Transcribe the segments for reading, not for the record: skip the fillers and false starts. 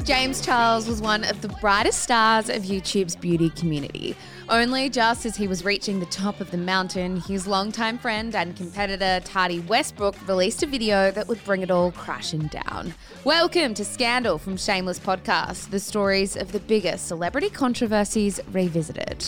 James Charles was one of the brightest stars of YouTube's beauty community. Only just as he was reaching the top of the mountain, his longtime friend and competitor Tati Westbrook released a video that would bring it all crashing down. Welcome to Scandal from Shameless Podcast, the stories of the biggest celebrity controversies revisited.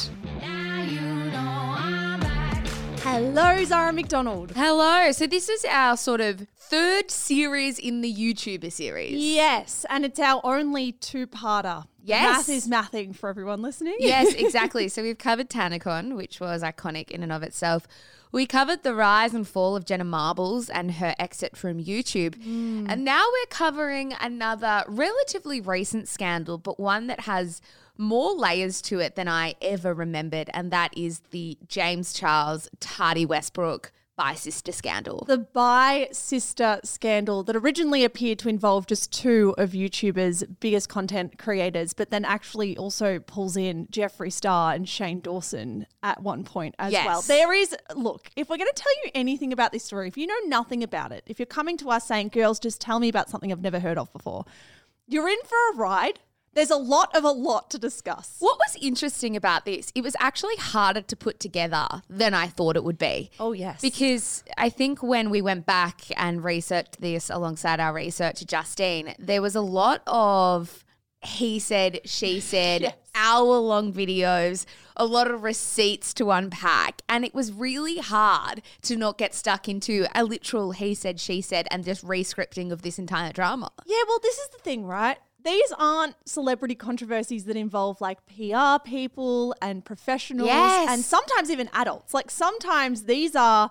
Hello, Zara McDonald. Hello. So this is our sort of third series in the YouTuber series. Yes, and it's our only two-parter. Yes. Math is mathing for everyone listening. Yes, exactly. So we've covered TanaCon, which was iconic in and of itself. We covered the rise and fall of Jenna Marbles and her exit from YouTube. And now we're covering another relatively recent scandal, but one that has more layers to it than I ever remembered, and that is the James Charles Tati Westbrook bi-sister scandal. The bi-sister scandal that originally appeared to involve just two of YouTubers' biggest content creators, but then actually also pulls in Jeffree Star and Shane Dawson at one point as well. There is, look, if we're going to tell you anything about this story, if you know nothing about it, if you're coming to us saying, girls, just tell me about something I've never heard of before, you're in for a ride. There's a lot to discuss. What was interesting about this, it was actually harder to put together than I thought it would be. Oh, yes. Because I think when we went back and researched this alongside our researcher, Justine, there was a lot of he said, she said, Yes. hour-long videos, a lot of receipts to unpack. And it was really hard to not get stuck into a literal he said, she said, and just re-scripting of this entire drama. Yeah, well, this is the thing, right? These aren't celebrity controversies that involve like PR people and professionals and sometimes even adults. Like sometimes these are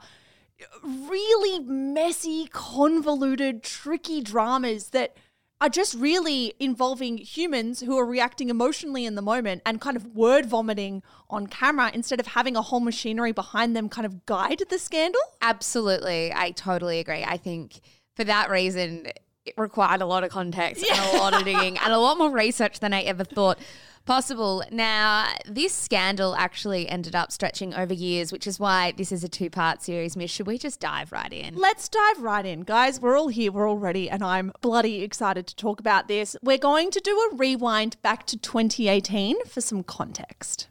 really messy, convoluted, tricky dramas that are just really involving humans who are reacting emotionally in the moment and kind of word vomiting on camera instead of having a whole machinery behind them kind of guide the scandal. Absolutely. I totally agree. I think for that reason, it required a lot of context and a lot of digging and a lot more research than I ever thought possible. Now, this scandal actually ended up stretching over years, which is why this is a two-part series. Miss, should we just dive right in? Let's dive right in. Guys, we're all here, we're all ready, and I'm bloody excited to talk about this. We're going to do a rewind back to 2018 for some context.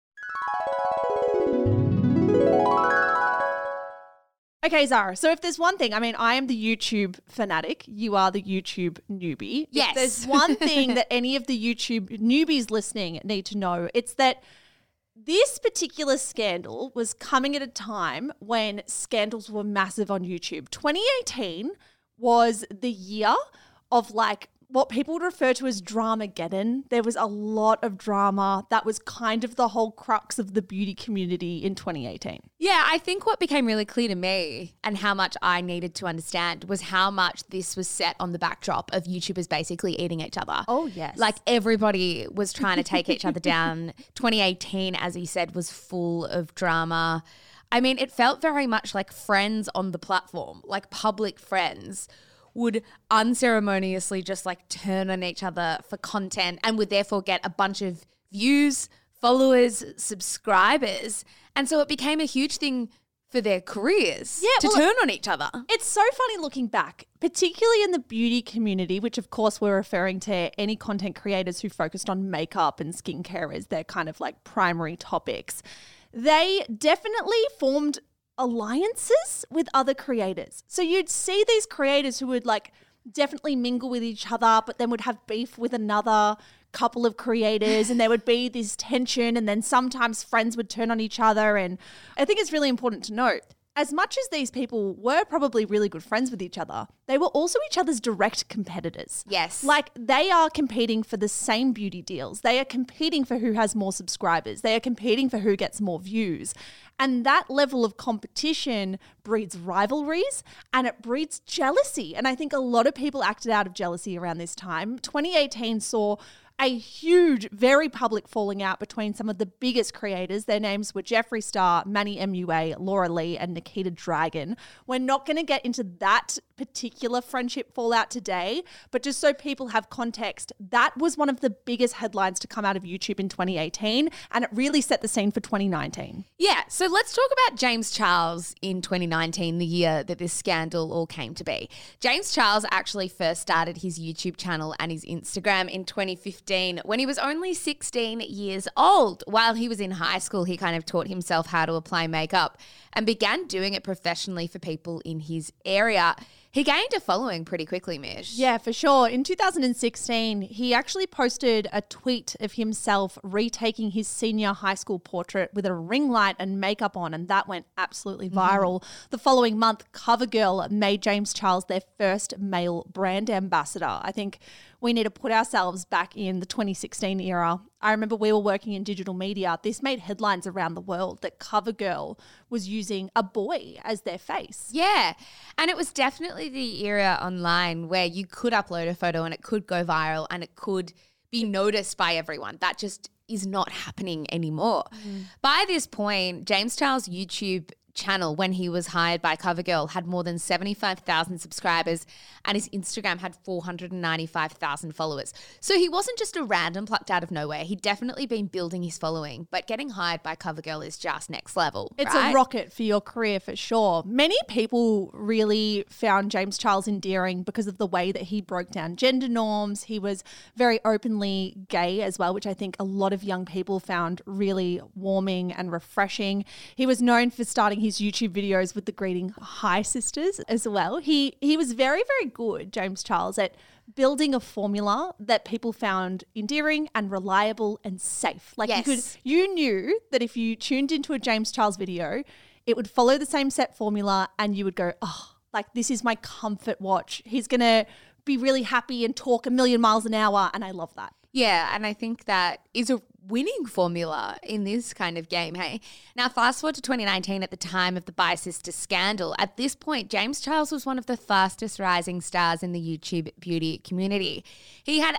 Okay, Zara, so if there's one thing, I mean, I am the YouTube fanatic. You are the YouTube newbie. Yes. If there's one thing that any of the YouTube newbies listening need to know, it's that this particular scandal was coming at a time when scandals were massive on YouTube. 2018 was the year of like what people would refer to as Dramageddon. There was a lot of drama. That was kind of the whole crux of the beauty community in 2018. Yeah, I think what became really clear to me and how much I needed to understand was how much this was set on the backdrop of YouTubers basically eating each other. Oh, yes. Like everybody was trying to take each other down. 2018, as you said, was full of drama. I mean, it felt very much like friends on the platform, like public friends would unceremoniously just like turn on each other for content and would therefore get a bunch of views, followers, subscribers. And so it became a huge thing for their careers to turn on each other. It's so funny looking back, particularly in the beauty community, which of course we're referring to any content creators who focused on makeup and skincare as their kind of like primary topics. They definitely formed alliances with other creators. So you'd see these creators who would like definitely mingle with each other, but then would have beef with another couple of creators and there would be this tension and then sometimes friends would turn on each other. And I think it's really important to note, as much as these people were probably really good friends with each other, they were also each other's direct competitors. Yes. Like they are competing for the same beauty deals. They are competing for who has more subscribers. They are competing for who gets more views. And that level of competition breeds rivalries and it breeds jealousy. And I think a lot of people acted out of jealousy around this time. 2018 saw a huge, very public falling out between some of the biggest creators. Their names were Jeffree Star, Manny MUA, Laura Lee, and Nikita Dragon. We're not going to get into that particular friendship fallout today, but just so people have context, that was one of the biggest headlines to come out of YouTube in 2018, and it really set the scene for 2019. Yeah, so let's talk about James Charles in 2019, the year that this scandal all came to be. James Charles actually first started his YouTube channel and his Instagram in 2015 when he was only 16 years old. While he was in high school, he kind of taught himself how to apply makeup and began doing it professionally for people in his area. He gained a following pretty quickly, Mish. Yeah, for sure. In 2016, he actually posted a tweet of himself retaking his senior high school portrait with a ring light and makeup on, and that went absolutely viral. The following month, CoverGirl made James Charles their first male brand ambassador. I think we need to put ourselves back in the 2016 era. I remember we were working in digital media. This made headlines around the world that CoverGirl was using a boy as their face. Yeah, and it was definitely the era online where you could upload a photo and it could go viral and it could be noticed by everyone. That just is not happening anymore. By this point, James Charles' YouTube channel, when he was hired by CoverGirl, had more than 75,000 subscribers and his Instagram had 495,000 followers. So he wasn't just a random plucked out of nowhere. He'd definitely been building his following, but getting hired by CoverGirl is just next level. It's right? a rocket for your career for sure. Many people really found James Charles endearing because of the way that he broke down gender norms. He was very openly gay as well, which I think a lot of young people found really warming and refreshing. He was known for starting his YouTube videos with the greeting "Hi sisters" as well. He was very, very good, James Charles, at building a formula that people found endearing and reliable and safe. Like you knew that if you tuned into a James Charles video, it would follow the same set formula and you would go, oh, like this is my comfort watch. He's going to be really happy and talk a million miles an hour. And I love that. Yeah, and I think that is a winning formula in this kind of game, hey? Now, fast forward to 2019 at the time of the Bi-Sister scandal. At this point, James Charles was one of the fastest rising stars in the YouTube beauty community. He had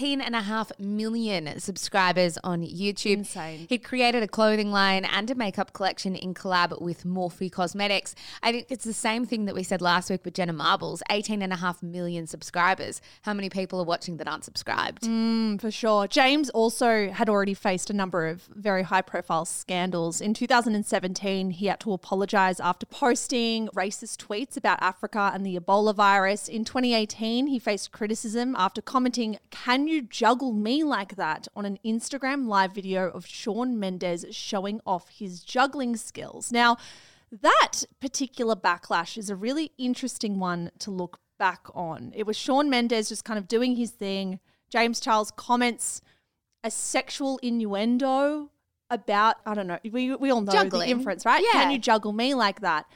18.5 million subscribers on YouTube. Insane. He'd created a clothing line and a makeup collection in collab with Morphe Cosmetics. I think it's the same thing that we said last week with Jenna Marbles, 18.5 million subscribers. How many people are watching that aren't subscribed? For sure. James also had already faced a number of very high-profile scandals. In 2017, he had to apologize after posting racist tweets about Africa and the Ebola virus. In 2018, he faced criticism after commenting, "Can you juggle me like that?" on an Instagram live video of Shawn Mendes showing off his juggling skills. Now, that particular backlash is a really interesting one to look back on. It was Shawn Mendes just kind of doing his thing. James Charles comments a sexual innuendo about, I don't know, we all know Juggling. the inference, right? Yeah. Can you juggle me like that?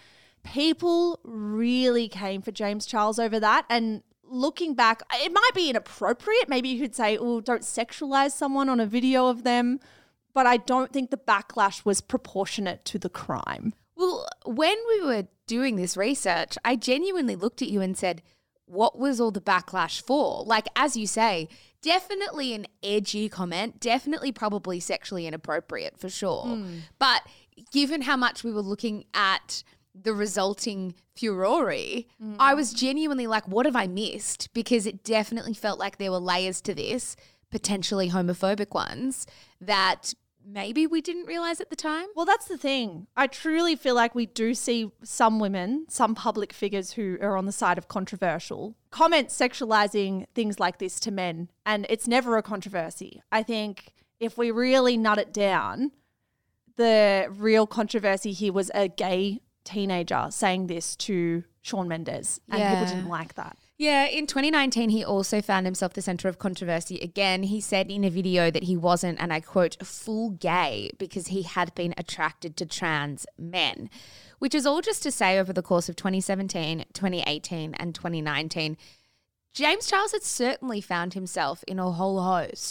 People really came for James Charles over that. And looking back, it might be inappropriate. Maybe you could say, oh, don't sexualize someone on a video of them. But I don't think the backlash was proportionate to the crime. Well, when we were doing this research, I genuinely looked at you and said, what was all the backlash for? Like, as you say, definitely an edgy comment, definitely probably sexually inappropriate for sure. But given how much we were looking at the resulting furore, I was genuinely like, what have I missed? Because it definitely felt like there were layers to this, potentially homophobic ones, that maybe we didn't realize at the time. Well, that's the thing. I truly feel like we do see some women, some public figures who are on the side of controversial comments sexualizing things like this to men, and it's never a controversy. I think if we really nut it down, the real controversy here was a gay teenager saying this to Shawn Mendes, and people didn't like that. Yeah, in 2019, he also found himself the center of controversy again. He said in a video that he wasn't, and I quote, full gay because he had been attracted to trans men, which is all just to say over the course of 2017, 2018, and 2019, James Charles had certainly found himself in a whole host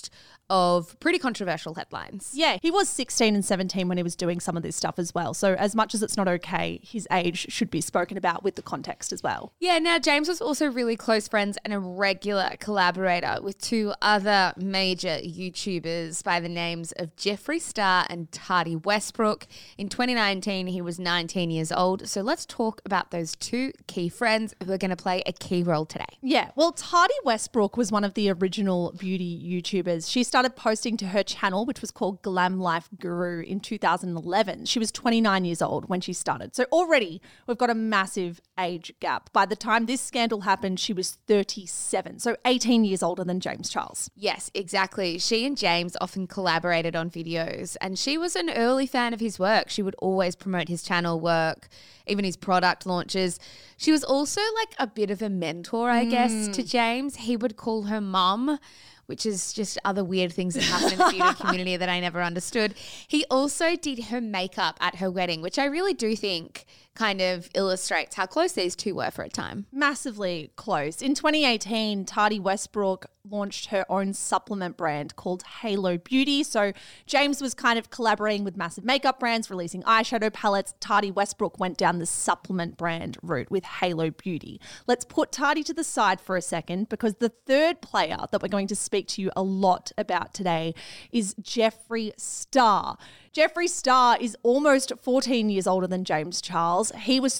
of pretty controversial headlines. Yeah, he was 16 and 17 when he was doing some of this stuff as well. So as much as it's not okay, his age should be spoken about with the context as well. Yeah, now James was also really close friends and a regular collaborator with two other major YouTubers by the names of Jeffree Star and Tati Westbrook. In 2019, he was 19 years old. So let's talk about those two key friends who are going to play a key role today. Yeah, well, Tati Westbrook was one of the original beauty YouTubers. She started posting to her channel, which was called Glam Life Guru, in 2011. She was 29 years old when she started. So already we've got a massive age gap. By the time this scandal happened, she was 37, so 18 years older than James Charles. Yes, exactly. She and James often collaborated on videos, and she was an early fan of his work. She would always promote his channel work, even his product launches. She was also like a bit of a mentor, I guess, to James. He would call her mum, which is just other weird things that happen in the beauty community that I never understood. He also did her makeup at her wedding, which I really do think kind of illustrates how close these two were for a time. Massively close. In 2018, Tati Westbrook launched her own supplement brand called Halo Beauty. So James was kind of collaborating with massive makeup brands, releasing eyeshadow palettes. Tati Westbrook went down the supplement brand route with Halo Beauty. Let's put Tati to the side for a second, because the third player that we're going to speak to you a lot about today is Jeffree Star. Jeffree Star is almost 14 years older than James Charles. He was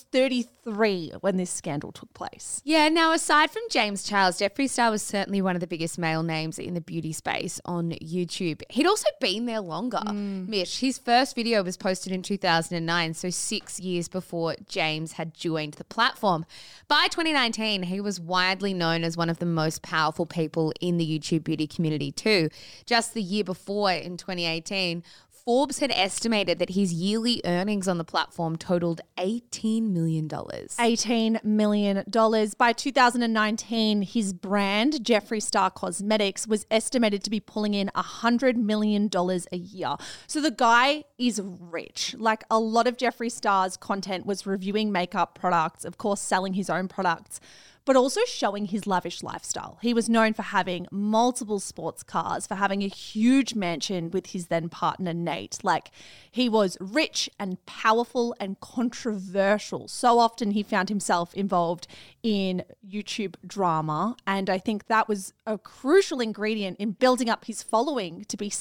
33 when this scandal took place. Yeah, now aside from James Charles, Jeffree Star was certainly one of the biggest male names in the beauty space on YouTube. He'd also been there longer. Mish, his first video was posted in 2009, so 6 years before James had joined the platform. By 2019, he was widely known as one of the most powerful people in the YouTube beauty community too. Just the year before, in 2018, Forbes had estimated that his yearly earnings on the platform totaled $18 million. $18 million. By 2019, his brand, Jeffree Star Cosmetics, was estimated to be pulling in $100 million a year. So the guy is rich. Like, a lot of Jeffree Star's content was reviewing makeup products, of course, selling his own products, but also showing his lavish lifestyle. He was known for having multiple sports cars, for having a huge mansion with his then partner, Nate. Like, he was rich and powerful and controversial. So often he found himself involved in YouTube drama. And I think that was a crucial ingredient in building up his following to be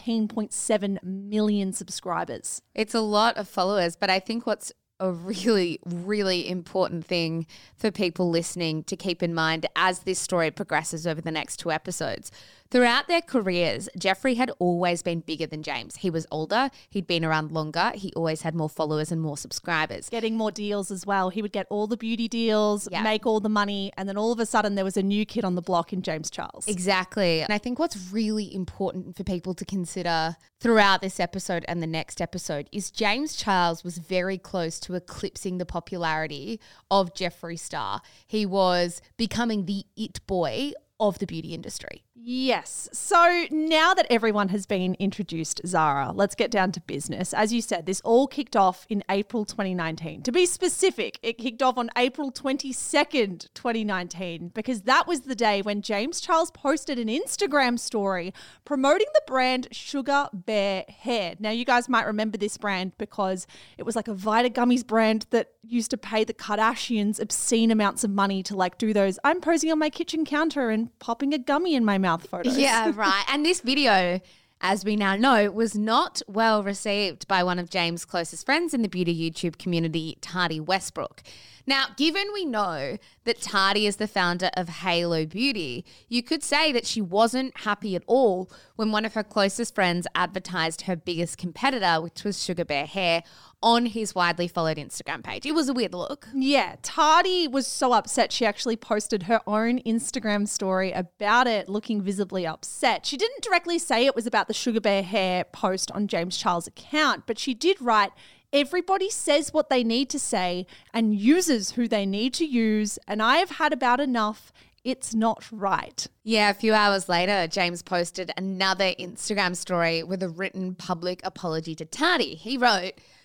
17.7 million subscribers. It's a lot of followers, but I think what's a really, really important thing for people listening to keep in mind as this story progresses over the next two episodes. Throughout their careers, Jeffree had always been bigger than James. He was older, he'd been around longer, he always had more followers and more subscribers. Getting more deals as well. He would get all the beauty deals, make all the money, and then all of a sudden there was a new kid on the block in James Charles. Exactly. And I think what's really important for people to consider throughout this episode and the next episode is James Charles was very close to eclipsing the popularity of Jeffree Star. He was becoming the it boy of the beauty industry. Yes. So now that everyone has been introduced, Zara, let's get down to business. As you said, this all kicked off in April 2019. To be specific, it kicked off on April 22nd, 2019, because that was the day when James Charles posted an Instagram story promoting the brand Sugar Bear Hair. Now, you guys might remember this brand because it was like a Vita Gummies brand that used to pay the Kardashians obscene amounts of money to like do those I'm posing on my kitchen counter and popping a gummy in my mouth photos. Yeah, right. And this video, as we now know, was not well received by one of James' closest friends in the beauty YouTube community, Tati Westbrook. Now, given we know that Tati is the founder of Halo Beauty, you could say that she wasn't happy at all when one of her closest friends advertised her biggest competitor, which was Sugar Bear Hair, on his widely followed Instagram page. It was a weird look. Yeah, Tati was so upset she actually posted her own Instagram story about it, looking visibly upset. She didn't directly say it was about the Sugar Bear Hair post on James Charles' account, but she did write, "Everybody says what they need to say and uses who they need to use, and I have had about enough. It's not right." Yeah, a few hours later, James posted another Instagram story with a written public apology to Tati. He wrote,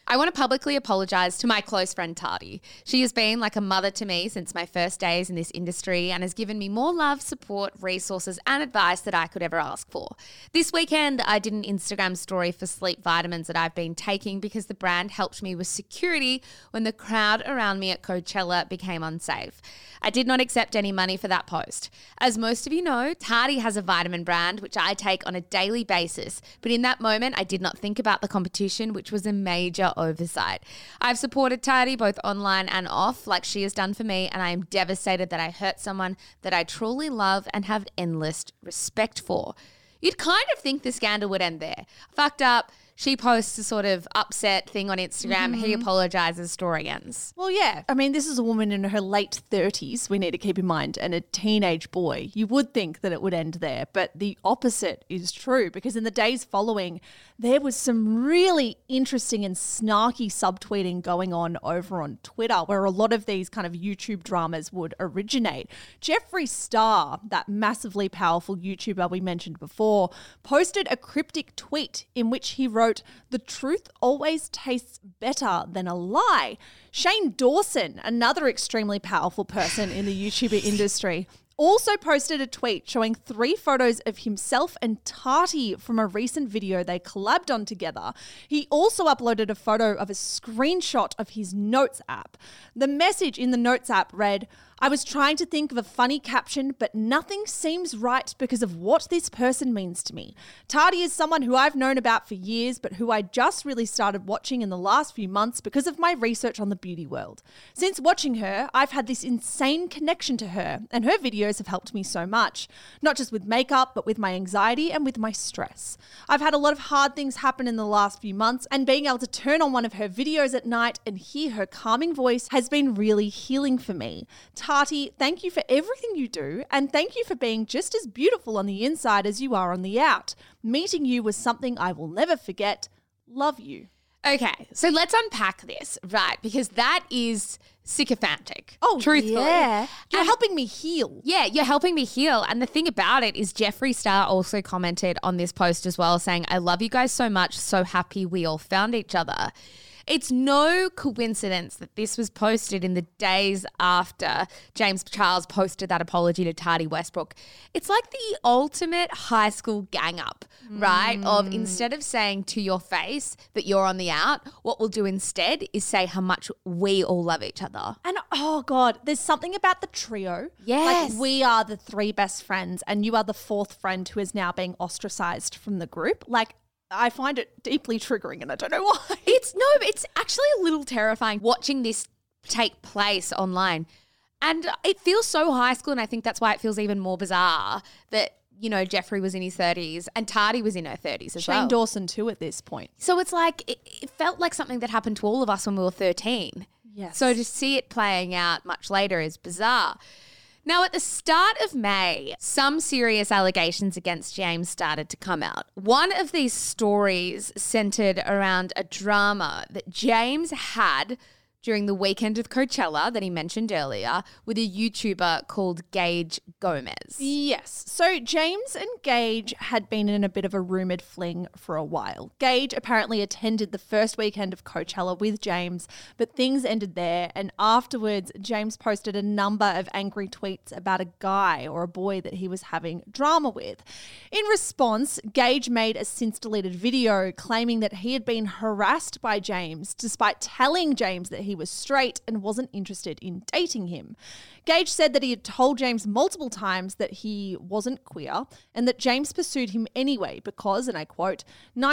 I want to publicly apologise to my close friend Tardy. She has been like a mother to me since my first days in this industry and has given me more love, support, resources and advice that I could ever ask for. This weekend, I did an Instagram story for sleep vitamins that I've been taking because the brand helped me with security when the crowd around me at Coachella became unsafe. I did not accept any money for that post. As most of you know, Tardy has a vitamin brand which I take on a daily basis, but in that moment, I did not think about the competition, which was a major oversight. I've supported Tardy both online and off, like she has done for me, and I am devastated that I hurt someone that I truly love and have endless respect for. You'd kind of think the scandal would end there. Fucked up. She posts a sort of upset thing on Instagram. He apologises, story ends. Well, yeah. I mean, this is a woman in her late 30s, we need to keep in mind, and a teenage boy. You would think that it would end there, but the opposite is true because in the days following, there was some really interesting and snarky subtweeting going on over on Twitter where a lot of these kind of YouTube dramas would originate. Jeffree Star, that massively powerful YouTuber we mentioned before, posted a cryptic tweet in which he wrote, "The truth always tastes better than a lie." Shane Dawson, another extremely powerful person in the YouTuber industry, also posted a tweet showing 3 photos of himself and Tati from a recent video they collabed on together. He also uploaded a photo of a screenshot of his Notes app. The message in the Notes app read, "I was trying to think of a funny caption, but nothing seems right because of what this person means to me. Tati is someone who I've known about for years, but who I just really started watching in the last few months because of my research on the beauty world. Since watching her, I've had this insane connection to her, and her videos have helped me so much, not just with makeup, but with my anxiety and with my stress. I've had a lot of hard things happen in the last few months, and being able to turn on one of her videos at night and hear her calming voice has been really healing for me. Tati, thank you for everything you do, and thank you for being just as beautiful on the inside as you are on the out. Meeting you was something I will never forget. Love you." Okay, so let's unpack this, right? Because that is sycophantic. Oh, truthfully. yeah. You're helping me heal. Yeah, you're helping me heal. And the thing about it is Jeffree Star also commented on this post as well saying, "I love you guys so much. So happy we all found each other." It's no coincidence that this was posted in the days after James Charles posted that apology to Tati Westbrook. It's like the ultimate high school gang up, right? Of instead of saying to your face that you're on the out, what we'll do instead is say how much we all love each other. And oh God, there's something about the trio. Yes. Like we are the 3 best friends and you are the 4th friend who is now being ostracized from the group. Like I find it deeply triggering and I don't know why. It's actually a little terrifying watching this take place online. And it feels so high school, and I think that's why it feels even more bizarre that, you know, Jeffree was in his 30s and Tati was in her 30s as well. Shane Dawson too at this point. So it's like, it felt like something that happened to all of us when we were 13. Yes. So to see it playing out much later is bizarre. Now, at the start of May, some serious allegations against James started to come out. One of these stories centered around a drama that James had during the weekend of Coachella that he mentioned earlier with a YouTuber called Gage Gomez. Yes. So James and Gage had been in a bit of a rumoured fling for a while. Gage apparently attended the first weekend of Coachella with James, but things ended there. And afterwards, James posted a number of angry tweets about a guy or a boy that he was having drama with. In response, Gage made a since-deleted video claiming that he had been harassed by James despite telling James that he was straight and wasn't interested in dating him. Gage said that he had told James multiple times that he wasn't queer and that James pursued him anyway because, and I quote,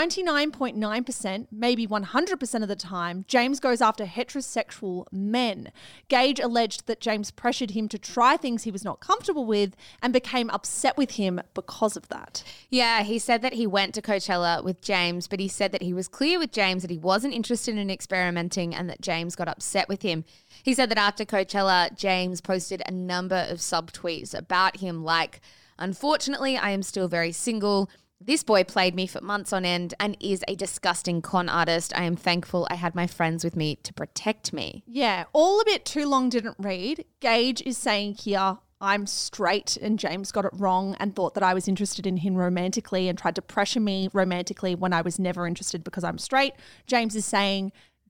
99.9%, maybe 100% of the time, James goes after heterosexual men. Gage alleged that James pressured him to try things he was not comfortable with and became upset with him because of that. Yeah, he said that he went to Coachella with James, but he said that he was clear with James that he wasn't interested in experimenting and that James got upset with him. He said that after Coachella, James posted a number of subtweets about him like, "Unfortunately, I am still very single. This boy played me for months on end and is a disgusting con artist. I am thankful I had my friends with me to protect me." Yeah, all a bit too long didn't read. Gage is saying here, "I'm straight and James got it wrong and thought that I was interested in him romantically and tried to pressure me romantically when I was never interested because I'm straight." James is saying,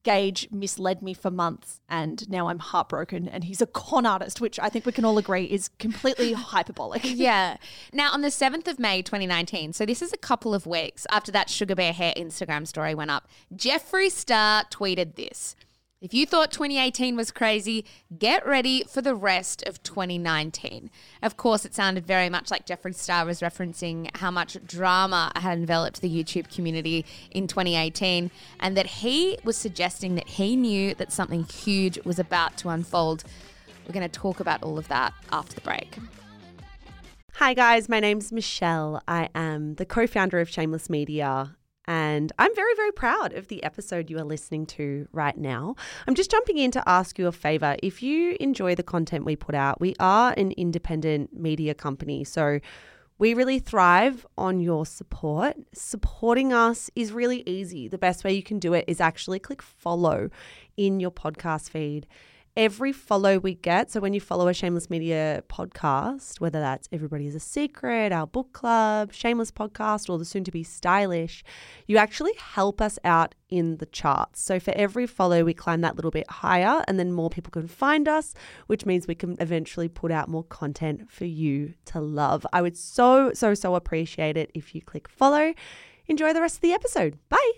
Gage misled me for months and now I'm heartbroken and he's a con artist, which I think we can all agree is completely hyperbolic. Yeah. Now, on the 7th of May 2019, so this is a couple of weeks after that Sugar Bear Hair Instagram story went up, Jeffree Star tweeted this. If you thought 2018 was crazy, get ready for the rest of 2019. Of course, it sounded very much like Jeffree Star was referencing how much drama had enveloped the YouTube community in 2018 and that he was suggesting that he knew that something huge was about to unfold. We're going to talk about all of that after the break. Hi guys, my name's Michelle. I am the co-founder of Shameless Media. And I'm very, very proud of the episode you are listening to right now. I'm just jumping in to ask you a favor. If you enjoy the content we put out, we are an independent media company. So we really thrive on your support. Supporting us is really easy. The best way you can do it is actually click follow in your podcast feed. Every follow we get, so when you follow a Shameless Media podcast, whether that's Everybody is a Secret, our book club, Shameless Podcast, or the soon-to-be Stylish, you actually help us out in the charts. So for every follow, we climb that little bit higher and then more people can find us, which means we can eventually put out more content for you to love. I would so appreciate it if you click follow. Enjoy the rest of the episode. Bye.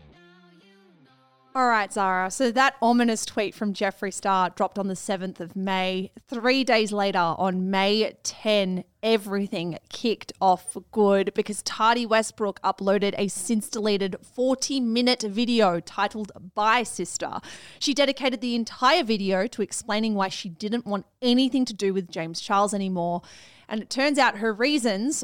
All right, Zara. So that ominous tweet from Jeffree Star dropped on the 7th of May. 3 days later, on May 10, everything kicked off for good because Tati Westbrook uploaded a since-deleted 40-minute video titled Bye Sister. She dedicated the entire video to explaining why she didn't want anything to do with James Charles anymore. And it turns out her reasons,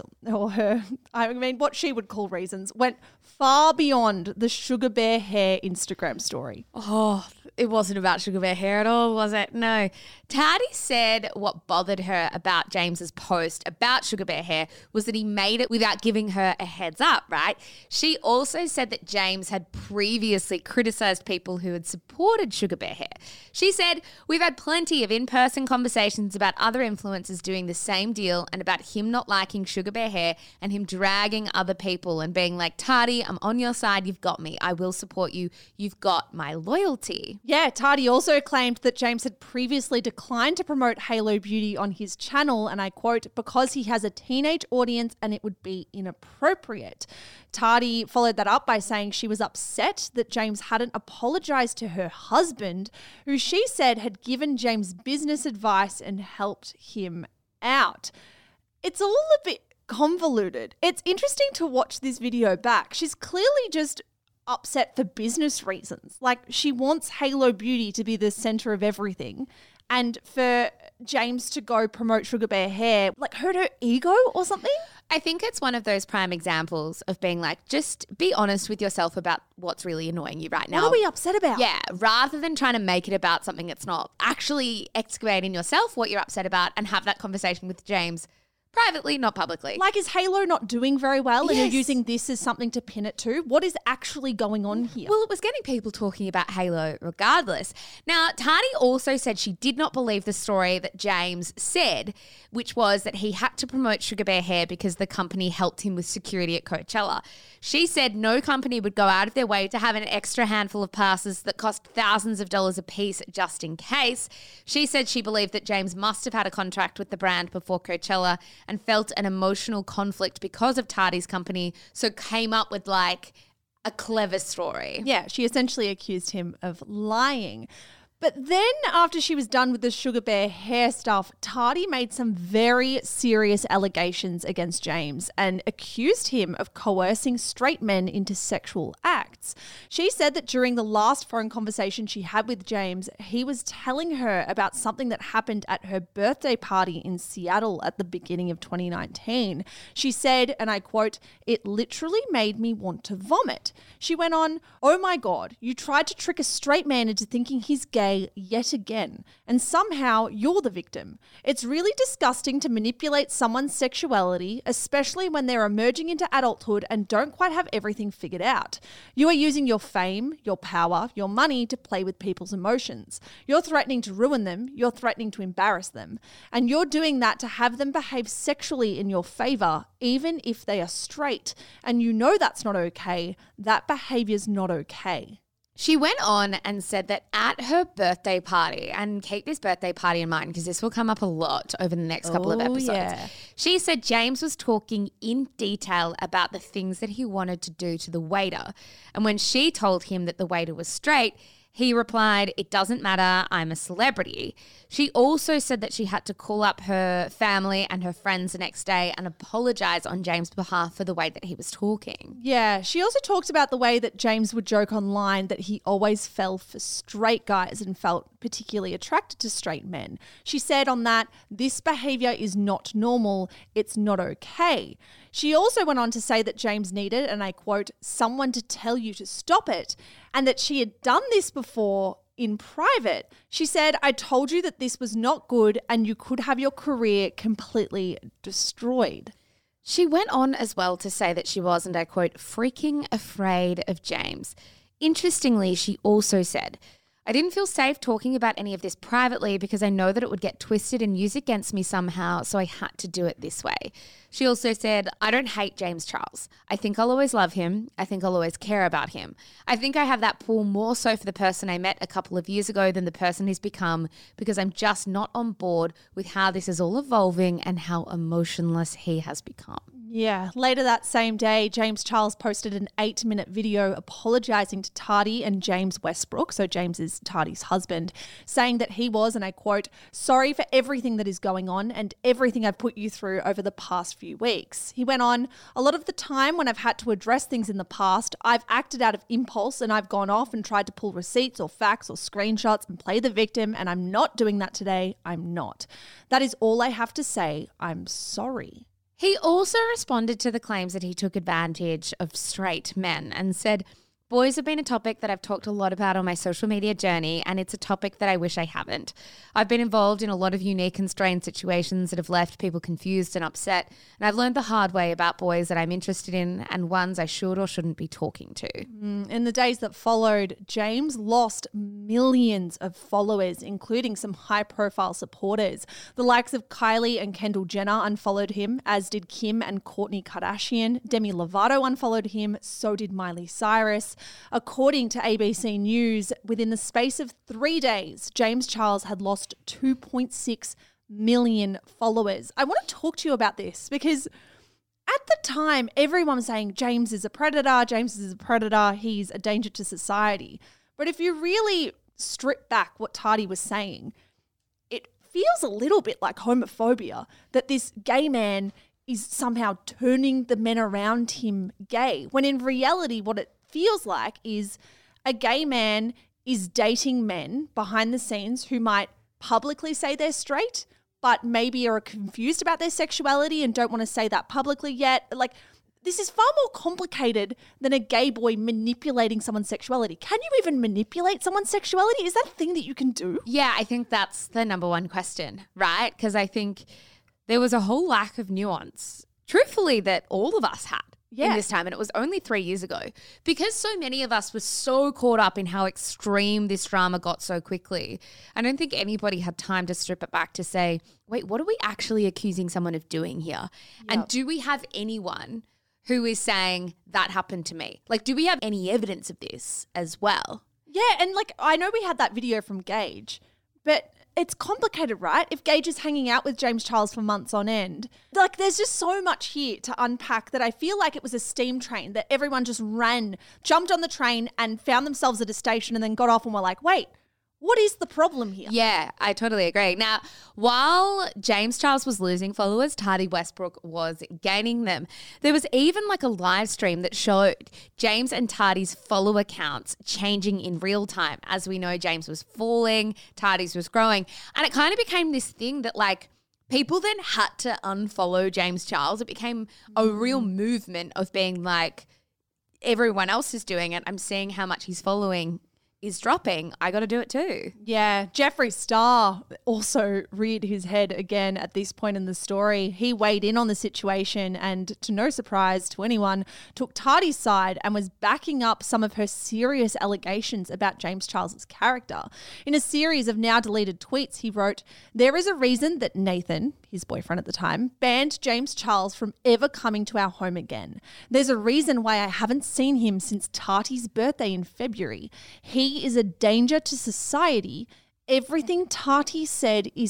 what she would call reasons, went far beyond the Sugar Bear Hair Instagram story. Oh, it wasn't about Sugar Bear Hair at all, was it? No. Tati said what bothered her about James's post about Sugar Bear Hair was that he made it without giving her a heads up, right? She also said that James had previously criticized people who had supported Sugar Bear Hair. She said, we've had plenty of in-person conversations about other influencers doing the same deal and about him not liking Sugar Bear Hair and him dragging other people and being like, Tati, I'm on your side. You've got me. I will support you. You've got my loyalty. Yeah, Tati also claimed that James had previously declined to promote Halo Beauty on his channel, and I quote, because he has a teenage audience and it would be inappropriate. Tati followed that up by saying she was upset that James hadn't apologized to her husband, who she said had given James business advice and helped him out. It's all a bit convoluted. It's interesting to watch this video back. She's clearly just upset for business reasons. Like, she wants Halo Beauty to be the center of everything, and for James to go promote Sugar Bear Hair, like, hurt her ego or something. I think it's one of those prime examples of being like, just be honest with yourself about what's really annoying you right now. What are we upset about? Yeah, rather than trying to make it about something it's not. Actually excavate in yourself what you're upset about and have that conversation with James privately, not publicly. Like, is Halo not doing very well and Yes. you're using this as something to pin it to? What is actually going on here? Well, it was getting people talking about Halo regardless. Now, Tati also said she did not believe the story that James said, which was that he had to promote Sugar Bear Hair because the company helped him with security at Coachella. She said no company would go out of their way to have an extra handful of passes that cost thousands of dollars a piece just in case. She said she believed that James must have had a contract with the brand before Coachella and felt an emotional conflict because of Tati's company, so came up with like a clever story. Yeah, she essentially accused him of lying. But then after she was done with the Sugar Bear Hair stuff, Tati made some very serious allegations against James and accused him of coercing straight men into sexual acts. She said that during the last phone conversation she had with James, he was telling her about something that happened at her birthday party in Seattle at the beginning of 2019. She said, and I quote, "It literally made me want to vomit." She went on, "Oh my God, you tried to trick a straight man into thinking he's gay yet again, and somehow you're the victim. It's really disgusting to manipulate someone's sexuality, especially when they're emerging into adulthood and don't quite have everything figured out. You are using your fame, your power, your money to play with people's emotions. You're threatening to ruin them, you're threatening to embarrass them, and you're doing that to have them behave sexually in your favor, even if they are straight. And you know that's not okay. That behavior's not okay." She went on and said that at her birthday party, and keep this birthday party in mind because this will come up a lot over the next couple of episodes. Yeah. She said James was talking in detail about the things that he wanted to do to the waiter. And when she told him that the waiter was straight, he replied, "It doesn't matter, I'm a celebrity." She also said that she had to call up her family and her friends the next day and apologize on James' behalf for the way that he was talking. Yeah, she also talked about the way that James would joke online that he always fell for straight guys and felt particularly attracted to straight men. She said on that, "This behavior is not normal, it's not okay." She also went on to say that James needed, and I quote, "someone to tell you to stop it," and that she had done this before in private. She said, "I told you that this was not good and you could have your career completely destroyed." She went on as well to say that she was, and I quote, "freaking afraid of James." Interestingly, she also said, "I didn't feel safe talking about any of this privately because I know that it would get twisted and used against me somehow, so I had to do it this way." She also said, "I don't hate James Charles. I think I'll always love him. I think I'll always care about him. I think I have that pull more so for the person I met a couple of years ago than the person he's become because I'm just not on board with how this is all evolving and how emotionless he has become." Yeah. Later that same day, James Charles posted an 8-minute video apologizing to Tardy and James Westbrook, so James is Tardy's husband, saying that he was, and I quote, "sorry for everything that is going on and everything I've put you through over the past few weeks." He went on, "A lot of the time when I've had to address things in the past, I've acted out of impulse and I've gone off and tried to pull receipts or facts or screenshots and play the victim, and I'm not doing that today. I'm not. That is all I have to say. I'm sorry." He also responded to the claims that he took advantage of straight men and said, "Boys have been a topic that I've talked a lot about on my social media journey, and it's a topic that I wish I haven't. I've been involved in a lot of unique and strange situations that have left people confused and upset, and I've learned the hard way about boys that I'm interested in and ones I should or shouldn't be talking to." In the days that followed, James lost millions of followers, including some high-profile supporters. The likes of Kylie and Kendall Jenner unfollowed him, as did Kim and Kourtney Kardashian. Demi Lovato unfollowed him, so did Miley Cyrus. According to ABC News, within the space of 3 days, James Charles had lost 2.6 million followers. I want to talk to you about this because at the time, everyone was saying James is a predator, he's a danger to society. But if you really strip back what Tardy was saying, it feels a little bit like homophobia, that this gay man is somehow turning the men around him gay, when in reality what it feels like is a gay man is dating men behind the scenes who might publicly say they're straight, but maybe are confused about their sexuality and don't want to say that publicly yet. Like, this is far more complicated than a gay boy manipulating someone's sexuality. Can you even manipulate someone's sexuality? Is that a thing that you can do? Yeah, I think that's the number one question, right? Because I think there was a whole lack of nuance, truthfully, that all of us had. In this time, and it was only 3 years ago, because so many of us were so caught up in how extreme this drama got so quickly. I don't think anybody had time to strip it back to say, wait, what are we actually accusing someone of doing here? Yep. And do we have anyone who is saying that happened to me? Like, do we have any evidence of this as well? Yeah, and like, I know we had that video from Gage, but it's complicated, right? If Gage is hanging out with James Charles for months on end, like, there's just so much here to unpack that I feel like it was a steam train that everyone just jumped on the train and found themselves at a station and then got off and were like, wait, what is the problem here? Yeah, I totally agree. Now, while James Charles was losing followers, Tardy Westbrook was gaining them. There was even like a live stream that showed James and Tardy's follower counts changing in real time. As we know, James was falling, Tardy's was growing. And it kind of became this thing that like people then had to unfollow James Charles. It became a real movement of being like, everyone else is doing it. I'm seeing how much he's following is dropping. I got to do it too. Yeah. Jeffree Star also reared his head again at this point in the story. He weighed in on the situation and, to no surprise to anyone, took Tardy's side and was backing up some of her serious allegations about James Charles's character. In a series of now deleted tweets, he wrote, "There is a reason that Nathan," his boyfriend at the time, banned James Charles from ever coming to our home again. There's a reason why I haven't seen him since Tati's birthday in February. He is a danger to society. Everything Tati said is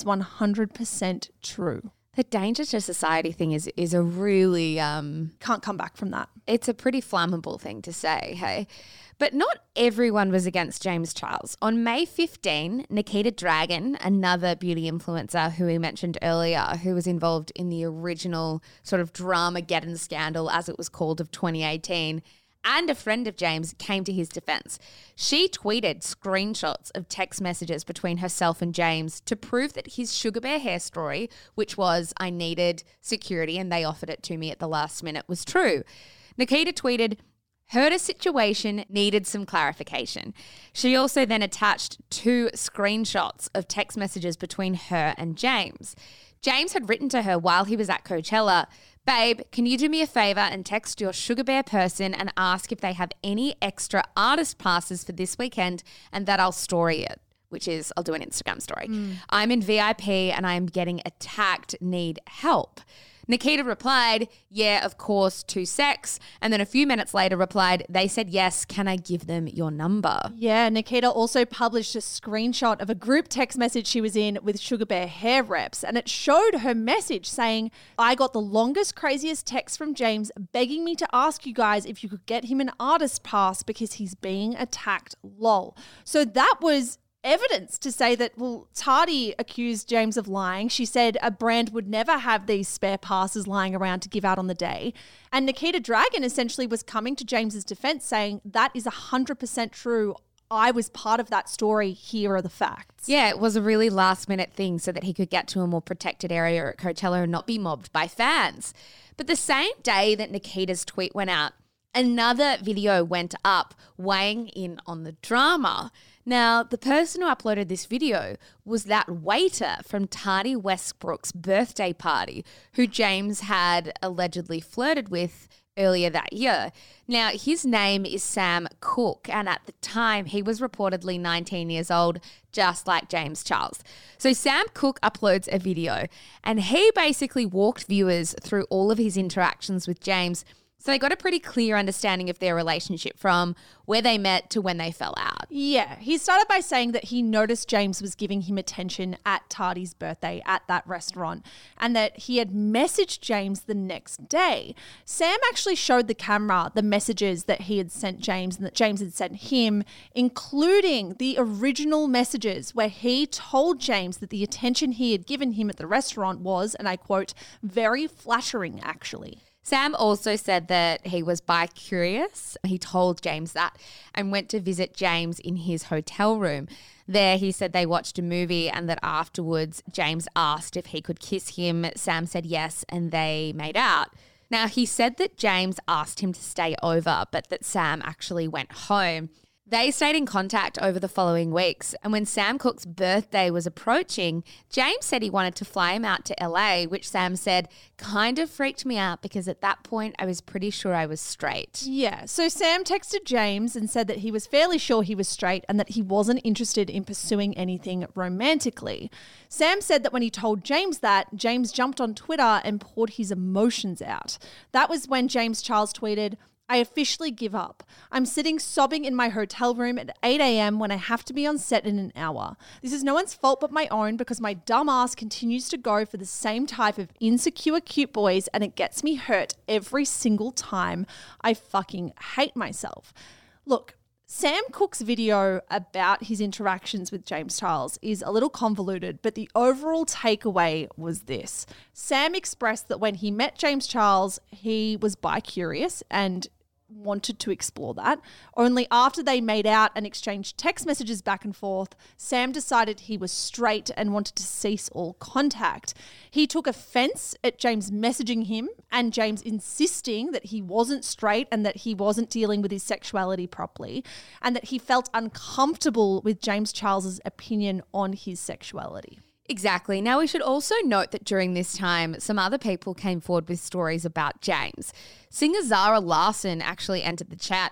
100% true. The danger to society thing is a really Can't come back from that. It's a pretty flammable thing to say, hey? But not everyone was against James Charles. On May 15, Nikita Dragun, another beauty influencer who we mentioned earlier, who was involved in the original sort of Dramageddon scandal, as it was called, of 2018, and a friend of James, came to his defense. She tweeted screenshots of text messages between herself and James to prove that his Sugar Bear hair story, which was I needed security and they offered it to me at the last minute, was true. Nikita tweeted, heard a situation, needed some clarification. She also then attached 2 screenshots of text messages between her and James. James had written to her while he was at Coachella, babe, can you do me a favor and text your Sugar Bear person and ask if they have any extra artist passes for this weekend and that I'll story it, which is I'll do an Instagram story. I'm in VIP and I'm getting attacked, need help. Nikita replied, yeah, of course, 2 secs. And then a few minutes later replied, they said yes, can I give them your number? Yeah, Nikita also published a screenshot of a group text message she was in with Sugar Bear hair reps, and it showed her message saying, I got the longest, craziest text from James begging me to ask you guys if you could get him an artist pass because he's being attacked, lol. So that was evidence to say that, well, Tati accused James of lying. She said a brand would never have these spare passes lying around to give out on the day. And Nikita Dragun essentially was coming to James's defense saying that is 100% true. I was part of that story. Here are the facts. Yeah, it was a really last minute thing so that he could get to a more protected area at Coachella and not be mobbed by fans. But the same day that Nikita's tweet went out, another video went up weighing in on the drama. Now, the person who uploaded this video was that waiter from Tati Westbrook's birthday party who James had allegedly flirted with earlier that year. Now, his name is Sam Cooke, and at the time, he was reportedly 19 years old, just like James Charles. So Sam Cooke uploads a video, and he basically walked viewers through all of his interactions with James. So they got a pretty clear understanding of their relationship from where they met to when they fell out. Yeah, he started by saying that he noticed James was giving him attention at Tati's birthday at that restaurant and that he had messaged James the next day. Sam actually showed the camera the messages that he had sent James and that James had sent him, including the original messages where he told James that the attention he had given him at the restaurant was, and I quote, very flattering actually. Sam also said that he was bi-curious. He told James that and went to visit James in his hotel room. There, he said they watched a movie and that afterwards James asked if he could kiss him. Sam said yes, and they made out. Now, he said that James asked him to stay over, but that Sam actually went home. They stayed in contact over the following weeks, and when Sam Cooke's birthday was approaching, James said he wanted to fly him out to LA, which Sam said kind of freaked me out because at that point I was pretty sure I was straight. Yeah, so Sam texted James and said that he was fairly sure he was straight and that he wasn't interested in pursuing anything romantically. Sam said that when he told James that, James jumped on Twitter and poured his emotions out. That was when James Charles tweeted, I officially give up. I'm sitting sobbing in my hotel room at 8 a.m. when I have to be on set in an hour. This is no one's fault but my own because my dumb ass continues to go for the same type of insecure cute boys and it gets me hurt every single time. I fucking hate myself. Look, Sam Cooke's video about his interactions with James Charles is a little convoluted, but the overall takeaway was this. Sam expressed that when he met James Charles, he was bi-curious and wanted to explore that. Only after they made out and exchanged text messages back and forth, Sam decided he was straight and wanted to cease all contact. He took offense at James messaging him and James insisting that he wasn't straight and that he wasn't dealing with his sexuality properly and that he felt uncomfortable with James Charles's opinion on his sexuality. Exactly. Now, we should also note that during this time, some other people came forward with stories about James. Singer Zara Larsson actually entered the chat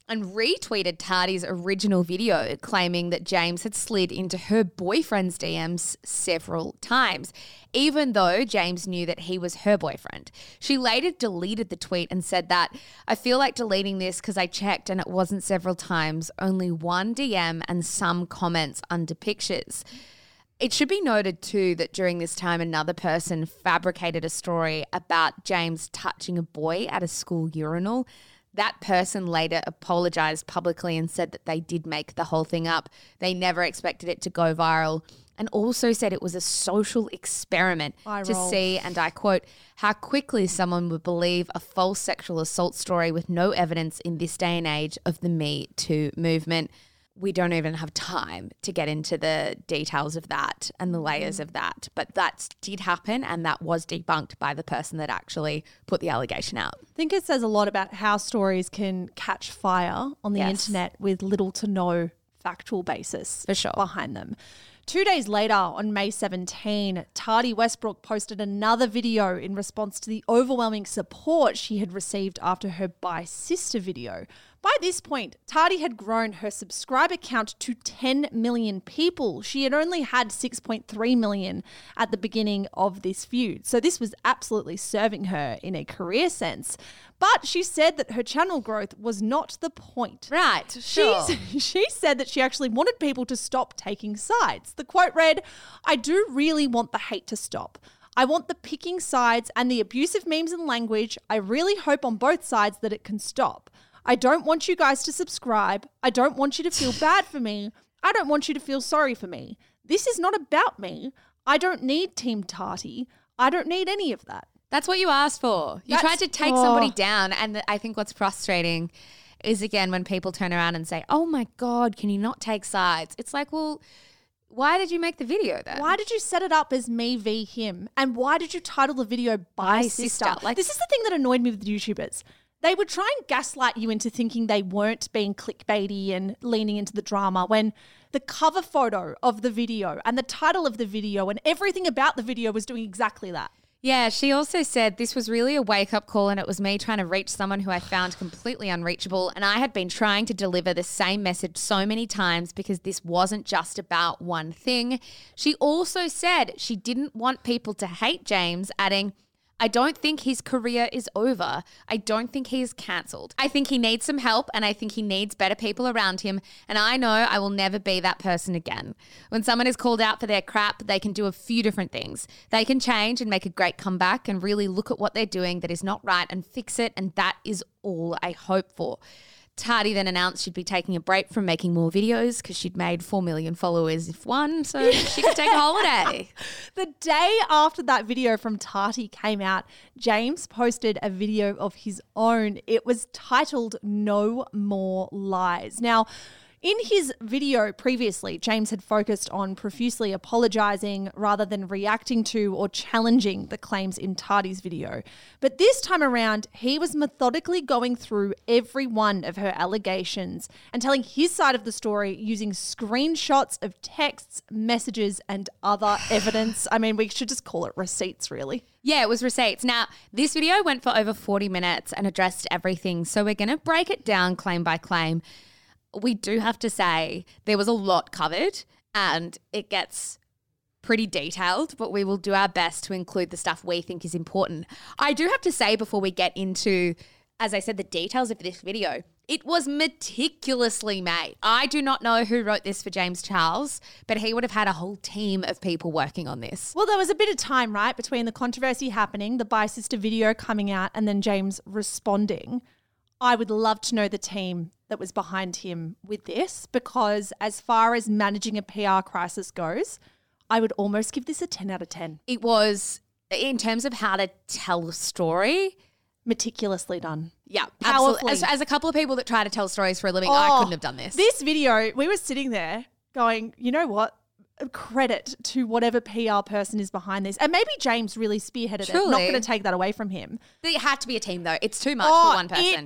and retweeted Tardy's original video claiming that James had slid into her boyfriend's DMs several times, even though James knew that he was her boyfriend. She later deleted the tweet and said that, "I feel like deleting this because I checked and it wasn't several times, only one DM and some comments under pictures." It should be noted too that during this time, another person fabricated a story about James touching a boy at a school urinal. That person later apologized publicly and said that they did make the whole thing up. They never expected it to go viral, and also said it was a social experiment to see, and I quote, "how quickly someone would believe a false sexual assault story with no evidence in this day and age of the Me Too movement." We don't even have time to get into the details of that and the layers of that. But that did happen, and that was debunked by the person that actually put the allegation out. I think it says a lot about how stories can catch fire on the internet with little to no factual basis behind them. 2 days later, on May 17, Tardy Westbrook posted another video in response to the overwhelming support she had received after her Bi Sister video. By this point, Tardy had grown her subscriber count to 10 million people. She had only had 6.3 million at the beginning of this feud. So this was absolutely serving her in a career sense. But she said that her channel growth was not the point. Right, sure. She said that she actually wanted people to stop taking sides. The quote read, "I do really want the hate to stop. I want the picking sides and the abusive memes and language. I really hope on both sides that it can stop. I don't want you guys to subscribe. I don't want you to feel bad for me. I don't want you to feel sorry for me. This is not about me. I don't need Team Tarty. I don't need any of that." That's what you asked for. You tried to take somebody down, and I think what's frustrating is, again, when people turn around and say, "Oh my God, can you not take sides?" It's like, well, why did you make the video then? Why did you set it up as me v him? And why did you title the video Bi Sister? Like, this is the thing that annoyed me with YouTubers. They would try and gaslight you into thinking they weren't being clickbaity and leaning into the drama when the cover photo of the video and the title of the video and everything about the video was doing exactly that. Yeah, she also said this was really a wake-up call, and it was me trying to reach someone who I found completely unreachable, and I had been trying to deliver the same message so many times because this wasn't just about one thing. She also said she didn't want people to hate James, adding, "I don't think his career is over. I don't think he is cancelled. I think he needs some help, and I think he needs better people around him, and I know I will never be that person again." When someone is called out for their crap, they can do a few different things. They can change and make a great comeback and really look at what they're doing that is not right and fix it, and that is all I hope for. Tardy then announced she'd be taking a break from making more videos because she'd made 4 million followers if one, so she could take a holiday. The day after that video from Tarty came out, James posted a video of his own. It was titled "No More Lies." Now, in his video previously, James had focused on profusely apologizing rather than reacting to or challenging the claims in Tardy's video. But this time around, he was methodically going through every one of her allegations and telling his side of the story using screenshots of texts, messages, and other evidence. I mean, we should just call it receipts, really. Yeah, it was receipts. Now, this video went for over 40 minutes and addressed everything, so we're going to break it down claim by claim. We do have to say there was a lot covered and it gets pretty detailed, but we will do our best to include the stuff we think is important. I do have to say before we get into, as I said, the details of this video, it was meticulously made. I do not know who wrote this for James Charles, but he would have had a whole team of people working on this. Well, there was a bit of time, right, between the controversy happening, the Bi Sister video coming out, and then James responding. I would love to know the team that was behind him with this, because as far as managing a PR crisis goes, I would almost give this a 10 out of 10. It was, in terms of how to tell a story, meticulously done. Yeah, absolutely. As a couple of people that try to tell stories for a living, I couldn't have done this. This video, we were sitting there going, you know what? Credit to whatever PR person is behind this. And maybe James really spearheaded it. Not going to take that away from him. It had to be a team though. It's too much for one person.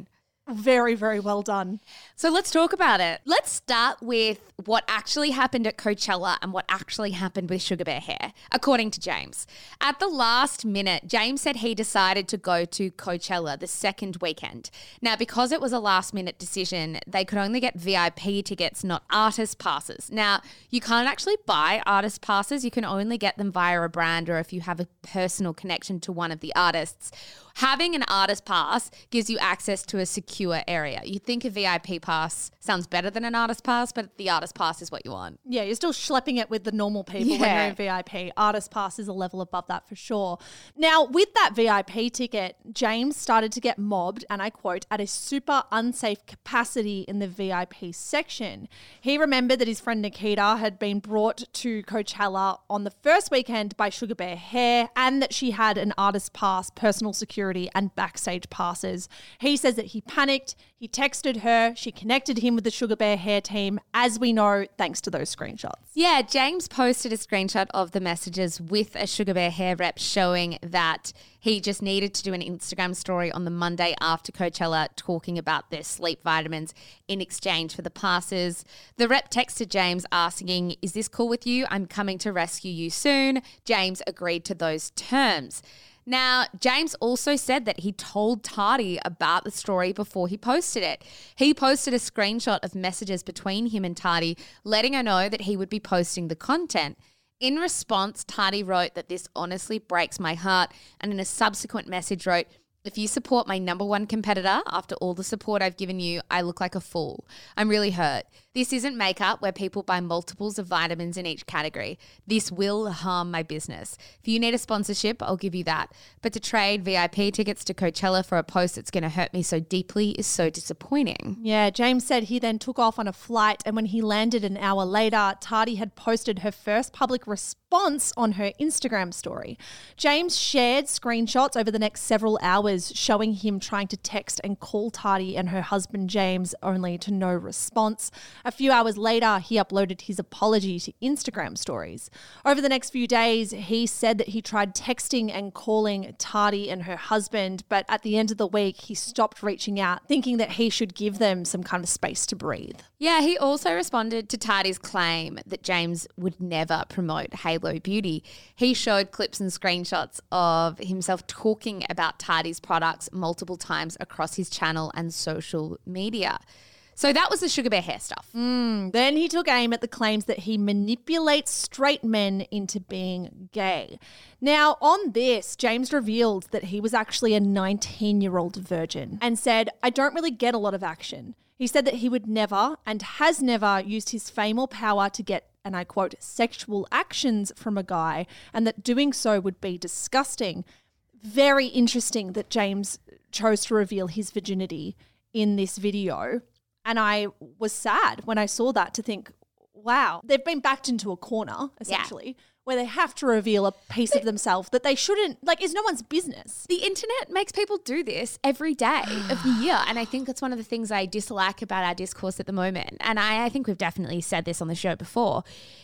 Very, very well done. So let's talk about it. Let's start with what actually happened at Coachella and what actually happened with Sugar Bear Hair, according to James. At the last minute, James said he decided to go to Coachella the second weekend. Now, because it was a last minute decision, they could only get VIP tickets, not artist passes. Now, you can't actually buy artist passes. You can only get them via a brand or if you have a personal connection to one of the artists. Having an artist pass gives you access to a secure area. You think a VIP pass sounds better than an artist pass, but the artist pass is what you want. Yeah, you're still schlepping it with the normal people when you're in VIP. Artist pass is a level above that for sure. Now, with that VIP ticket, James started to get mobbed, and I quote, at a super unsafe capacity in the VIP section. He remembered that his friend Nikita had been brought to Coachella on the first weekend by Sugar Bear Hair and that she had an artist pass, personal security, and backstage passes. He says that he panicked, he texted her, she connected him with the Sugar Bear Hair team, as we know, thanks to those screenshots. Yeah, James posted a screenshot of the messages with a Sugar Bear Hair rep showing that he just needed to do an Instagram story on the Monday after Coachella talking about their sleep vitamins in exchange for the passes. The rep texted James asking, "Is this cool with you? I'm coming to rescue you soon." James agreed to those terms. Now, James also said that he told Tati about the story before he posted it. He posted a screenshot of messages between him and Tati, letting her know that he would be posting the content. In response, Tati wrote that this honestly breaks my heart, and in a subsequent message wrote, "If you support my number one competitor after all the support I've given you, I look like a fool. I'm really hurt. This isn't makeup where people buy multiples of vitamins in each category. This will harm my business. If you need a sponsorship, I'll give you that. But to trade VIP tickets to Coachella for a post that's going to hurt me so deeply is so disappointing." Yeah, James said he then took off on a flight, and when he landed an hour later, Tati had posted her first public response on her Instagram story. James shared screenshots over the next several hours showing him trying to text and call Tati and her husband James, only to no response. A few hours later, he uploaded his apology to Instagram stories. Over the next few days, he said that he tried texting and calling Tati and her husband, but at the end of the week, he stopped reaching out, thinking that he should give them some kind of space to breathe. Yeah, he also responded to Tati's claim that James would never promote Halo Beauty. He showed clips and screenshots of himself talking about Tati's products multiple times across his channel and social media. So that was the Sugar Bear Hair stuff. Then he took aim at the claims that he manipulates straight men into being gay. Now, on this, James revealed that he was actually a 19-year-old virgin and said, "I don't really get a lot of action." He said that he would never and has never used his fame or power to get, and I quote, "sexual actions from a guy," and that doing so would be disgusting. Very interesting that James chose to reveal his virginity in this video. And I was sad when I saw that to think, wow, they've been backed into a corner, essentially, where they have to reveal a piece of themselves that they shouldn't, like, it's no one's business. The internet makes people do this every day of the year. And I think that's one of the things I dislike about our discourse at the moment. And I think we've definitely said this on the show before,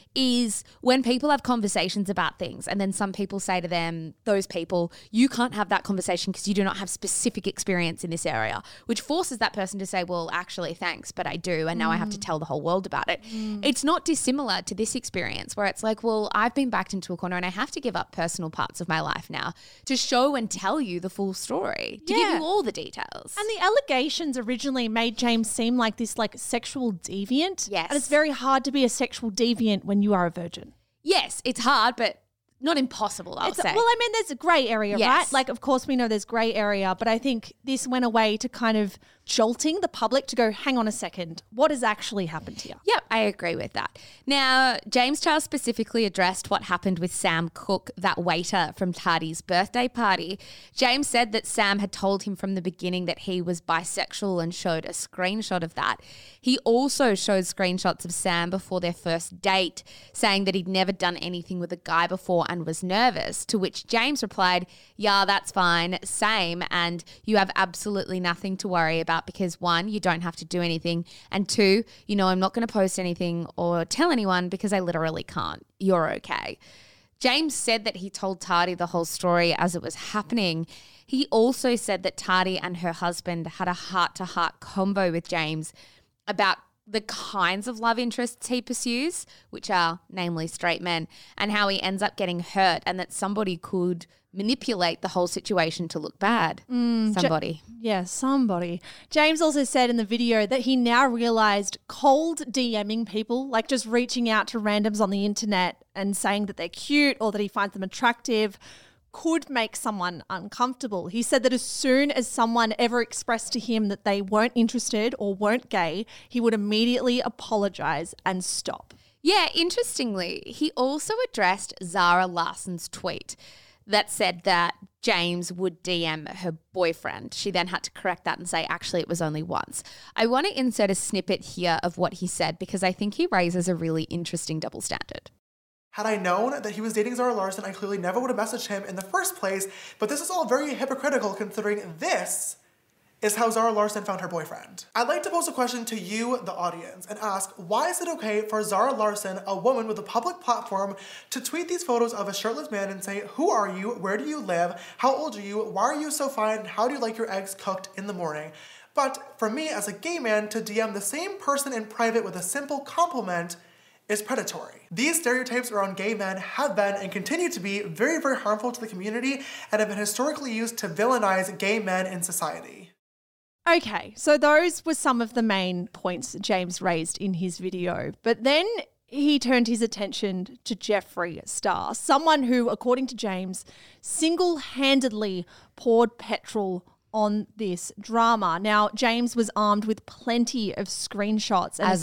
is when people have conversations about things and then some people say to them, those people, you can't have that conversation because you do not have specific experience in this area, which forces that person to say, well, actually, thanks, but I do. And now I have to tell the whole world about it. It's not dissimilar to this experience where it's like, well, I've been backed into a corner and I have to give up personal parts of my life now to show and tell you the full story, to give you all the details. And the allegations originally made James seem like this like sexual deviant. Yes. And it's very hard to be a sexual deviant when you are a virgin. Yes, it's hard, but not impossible, I would say. Well, I mean, there's a grey area, Yes. right? Like, of course, we know there's grey area, but I think this went away to kind of jolting the public to go, hang on a second, what has actually happened here? Yep, I agree with that. Now, James Charles specifically addressed what happened with Sam Cooke, that waiter from Tati's birthday party. James said that Sam had told him from the beginning that he was bisexual and showed a screenshot of that. He also showed screenshots of Sam before their first date, saying that he'd never done anything with a guy before and was nervous, to which James replied, "Yeah, that's fine, same, and you have absolutely nothing to worry about because one, you don't have to do anything, and two, you know I'm not going to post anything or tell anyone because I literally can't. You're okay." James said that he told Tati the whole story as it was happening. He also said that Tati and her husband had a heart-to-heart convo with James about the kinds of love interests he pursues, which are namely straight men, and how he ends up getting hurt and that somebody could manipulate the whole situation to look bad. Somebody. Somebody. James also said in the video that he now realised cold DMing people, like just reaching out to randoms on the internet and saying that they're cute or that he finds them attractive, could make someone uncomfortable. He said that as soon as someone ever expressed to him that they weren't interested or weren't gay, he would immediately apologise and stop. Yeah, interestingly, he also addressed Zara Larsson's tweet that said that James would DM her boyfriend. She then had to correct that and say, actually, it was only once. I want to insert a snippet here of what he said because I think he raises a really interesting double standard. Had I known that he was dating Zara Larsson, I clearly never would have messaged him in the first place, but this is all very hypocritical considering this is how Zara Larsson found her boyfriend. I'd like to pose a question to you, the audience, and ask, why is it okay for Zara Larsson, a woman with a public platform, to tweet these photos of a shirtless man and say, who are you, where do you live, how old are you, why are you so fine, and how do you like your eggs cooked in the morning? But for me, as a gay man, to DM the same person in private with a simple compliment is predatory. These stereotypes around gay men have been and continue to be very, very harmful to the community and have been historically used to villainize gay men in society. Okay, so those were some of the main points James raised in his video. But then he turned his attention to Jeffree Star, someone who, according to James, single-handedly poured petrol on this drama. Now, James was armed with plenty of screenshots. As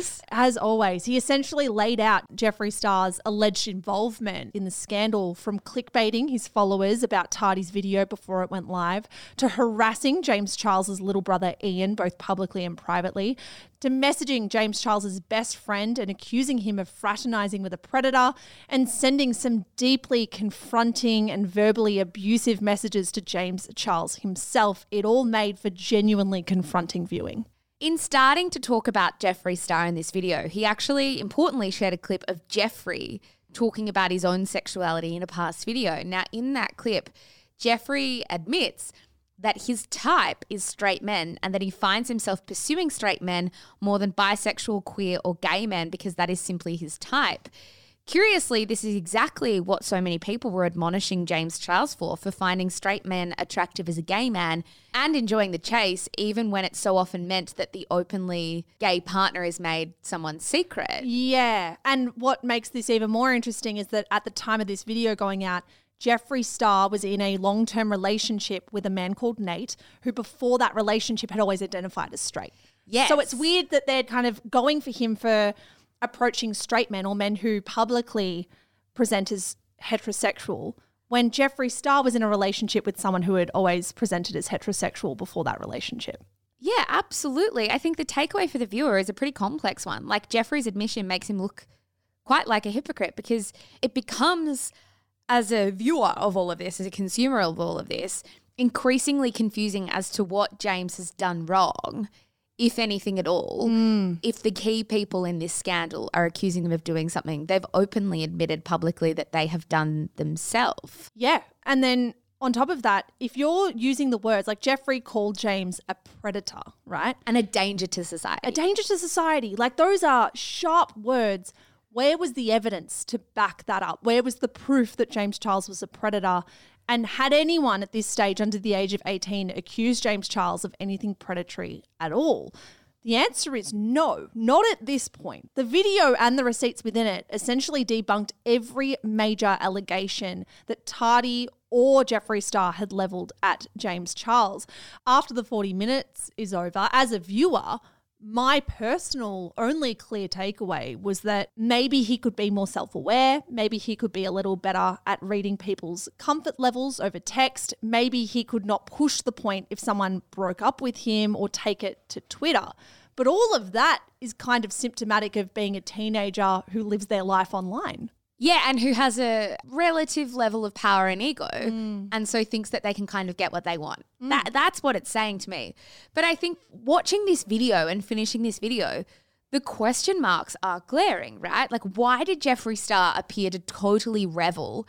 always. He essentially laid out Jeffree Star's alleged involvement in the scandal, from clickbaiting his followers about Tati's video before it went live, to harassing James Charles's little brother Ian, both publicly and privately, to messaging James Charles's best friend and accusing him of fraternizing with a predator, and sending some deeply confronting and verbally abusive messages to James Charles himself. It all made for genuinely confronting viewing. In starting to talk about Jeffree Star in this video, he actually importantly shared a clip of Jeffree talking about his own sexuality in a past video. Now, in that clip, Jeffree admits that his type is straight men and that he finds himself pursuing straight men more than bisexual, queer or gay men because that is simply his type. Curiously, this is exactly what so many people were admonishing James Charles for finding straight men attractive as a gay man and enjoying the chase, even when it so often meant that the openly gay partner is made someone's secret. Yeah, and what makes this even more interesting is that at the time of this video going out, Jeffree Star was in a long-term relationship with a man called Nate, who before that relationship had always identified as straight. Yes. So it's weird that they're kind of going for him for approaching straight men or men who publicly present as heterosexual when Jeffree Star was in a relationship with someone who had always presented as heterosexual before that relationship. Yeah, absolutely. I think the takeaway for the viewer is a pretty complex one. Like, Jeffree's admission makes him look quite like a hypocrite because it becomes, as a viewer of all of this, as a consumer of all of this, increasingly confusing as to what James has done wrong, if anything at all. If the key people in this scandal are accusing them of doing something they've openly admitted publicly that they have done themselves. Yeah. And then on top of that, if you're using the words, like Jeffree called James a predator, right? And a danger to society. A danger to society. Like, those are sharp words. Where was the evidence to back that up? Where was the proof that James Charles was a predator? And had anyone at this stage under the age of 18 accused James Charles of anything predatory at all? The answer is no, not at this point. The video and the receipts within it essentially debunked every major allegation that Tati or Jeffree Star had levelled at James Charles. After the 40 minutes is over, as a viewer, my personal only clear takeaway was that maybe he could be more self-aware, maybe he could be a little better at reading people's comfort levels over text, maybe he could not push the point if someone broke up with him or take it to Twitter. But all of that is kind of symptomatic of being a teenager who lives their life online. Yeah, and who has a relative level of power and ego and so thinks that they can kind of get what they want. That's what it's saying to me. But I think watching this video and finishing this video, the question marks are glaring, right? Like, why did Jeffree Star appear to totally revel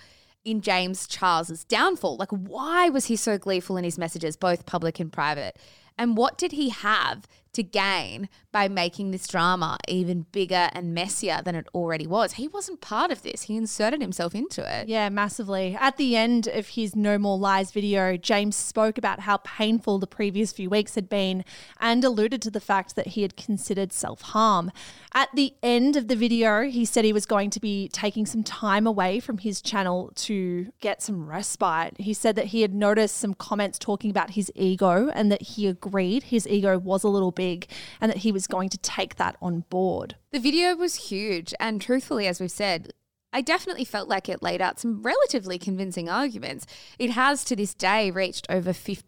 in James Charles's downfall? Like, why was he so gleeful in his messages, both public and private? And what did he have to gain by making this drama even bigger and messier than it already was? He wasn't part of this. He inserted himself into it. Yeah, massively. At the end of his No More Lies video, James spoke about how painful the previous few weeks had been and alluded to the fact that he had considered self-harm. At the end of the video, he said he was going to be taking some time away from his channel to get some respite. He said that he had noticed some comments talking about his ego and that he agreed his ego was a little big and that he was going to take that on board. The video was huge, and truthfully, as we've said, I definitely felt like it laid out some relatively convincing arguments. It has to this day reached over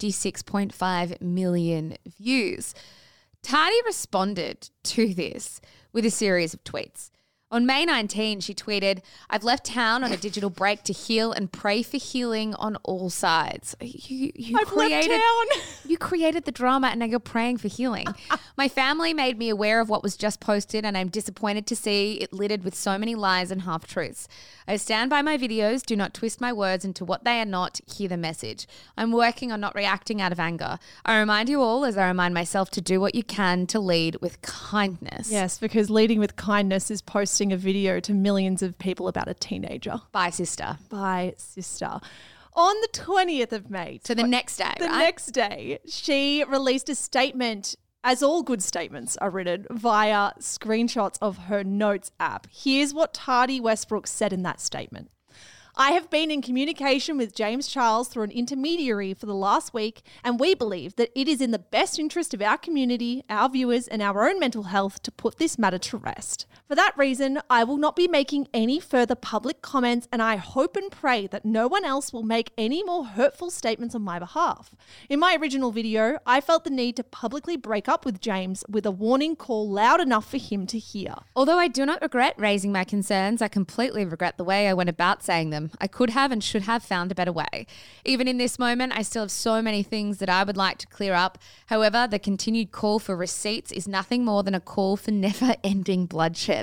56.5 million views. Tati responded to this with a series of tweets. On May 19, she tweeted, "I've left town on a digital break to heal and pray for healing on all sides." You created the drama and now you're praying for healing. "My family made me aware of what was just posted and I'm disappointed to see it littered with so many lies and half-truths. I stand by my videos, do not twist my words into what they are not, hear the message. I'm working on not reacting out of anger. I remind you all, as I remind myself, to do what you can to lead with kindness." Yes, because leading with kindness is posting a video to millions of people about a teenager. Bye, sister. Bye, sister. On the 20th of May. So the next day, The right? next day, she released a statement, as all good statements are written, via screenshots of her Notes app. Here's what Tati Westbrook said in that statement. "I have been in communication with James Charles through an intermediary for the last week, and we believe that it is in the best interest of our community, our viewers, and our own mental health to put this matter to rest. For that reason, I will not be making any further public comments, and I hope and pray that no one else will make any more hurtful statements on my behalf. In my original video, I felt the need to publicly break up with James with a warning call loud enough for him to hear. Although I do not regret raising my concerns, I completely regret the way I went about saying them. I could have and should have found a better way. Even in this moment, I still have so many things that I would like to clear up. However, the continued call for receipts is nothing more than a call for never-ending bloodshed.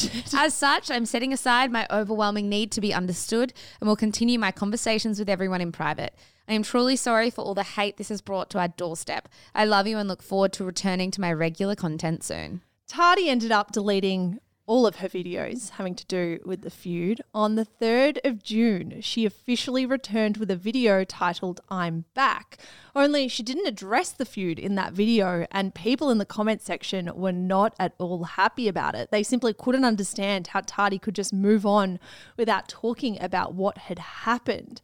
As such, I'm setting aside my overwhelming need to be understood and will continue my conversations with everyone in private. I am truly sorry for all the hate this has brought to our doorstep. I love you and look forward to returning to my regular content soon." Tati ended up deleting all of her videos having to do with the feud. On the 3rd of June, she officially returned with a video titled "I'm Back." Only she didn't address the feud in that video, and people in the comment section were not at all happy about it. They simply couldn't understand how Tati could just move on without talking about what had happened.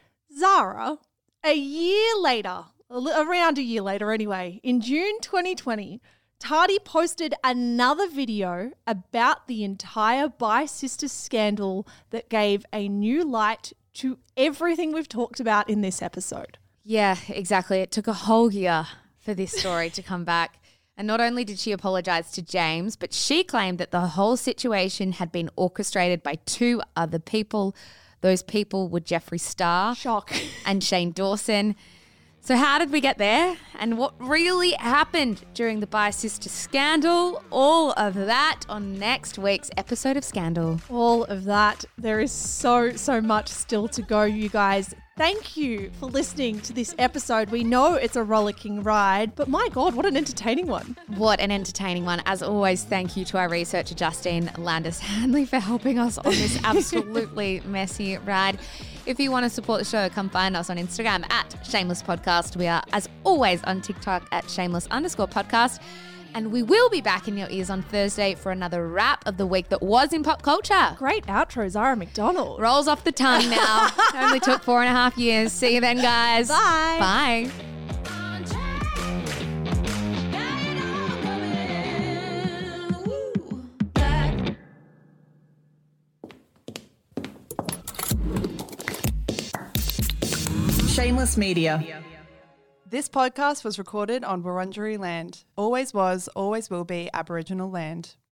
Zara, a year later, around a year later anyway, in June 2020, Tati posted another video about the entire Bi Sister scandal that gave a new light to everything we've talked about in this episode. Yeah, exactly. It took a whole year for this story to come back. And not only did she apologise to James, but she claimed that the whole situation had been orchestrated by two other people. Those people were Jeffree Star Shock. and Shane Dawson. So how did we get there? And what really happened during the Bi Sister scandal? All of that on next week's episode of Scandal. All of that. There is so much still to go, you guys. Thank you for listening to this episode. We know it's a rollicking ride, but my God, what an entertaining one. What an entertaining one. As always, thank you to our researcher, Justine Landis-Hanley, for helping us on this absolutely messy ride. If you want to support the show, come find us on Instagram at Shameless Podcast. We are, as always, on TikTok at Shameless_podcast. And we will be back in your ears on Thursday for another wrap of the week that was in pop culture. Great outro, Zara McDonald. Rolls off the tongue now. It only took 4.5 years. See you then, guys. Bye. Bye. Shameless Media. This podcast was recorded on Wurundjeri land. Always was, always will be Aboriginal land.